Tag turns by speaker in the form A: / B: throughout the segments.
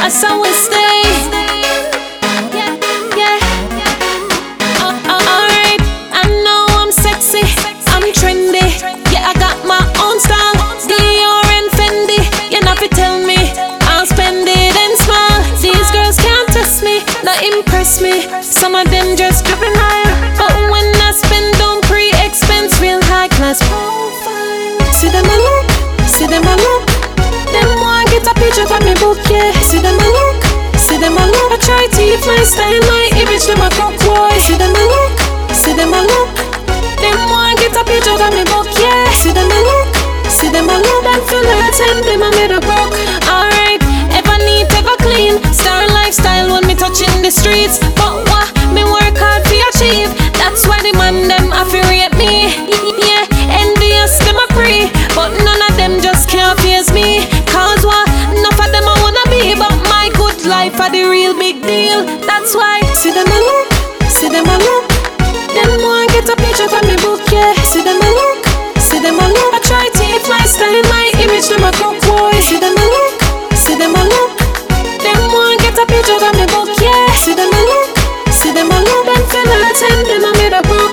A: That's how we stay. Yeah, yeah. Alright, I know I'm sexy, I'm trendy. Yeah, I got my own style, Dior and Fendi. You know fi tell me, I'll spend it and smile. These girls can't test me, not impress me. Some of them just dripping higher, but when I spend on pre-expense, real high class profile. See them a look, see them a look. Them want get a picture from me book, yeah. See them a look, see them a look. I try to eat my style, my image them a cock boy. See them a look, see them a look. Them want get a picture from me book, yeah. See them a look, see them a look. Them feel hurt and them a made a broke. Alright, ever neat, ever clean. Star lifestyle when me touching the streets. But what me work hard to achieve. That's why the man them affiliate me. Yeah, envious them a free, but none of them just can't face me. Cause what? Enough of them I wanna be, but my good life are the real big deal. That's why see them a look, see them a look. Them want get a picture from me book, yeah. See them a look, see them a look. I try to hit my style, my image them a cock boy. See them a look, see them a look. Them want get a picture from me book, yeah. See them a look, see them a look. Them feel hurt and them a made a broke.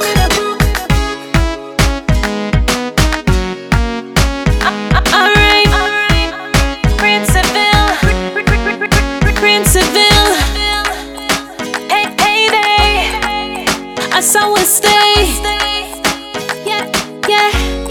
A: That's how we stay. Yeah, yeah.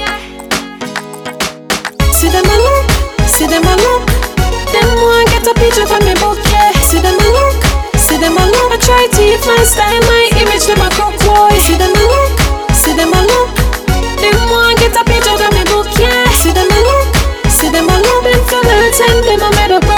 A: See them a look, see them a look. Them want get a picture from me book, yeah. See them a look, see them a look. I try to hit my style, my image them a cock boy. See them a look, see them a look. Them want get a picture from me book, yeah. See them a look, see them a look. Them feel hurt and them a made up.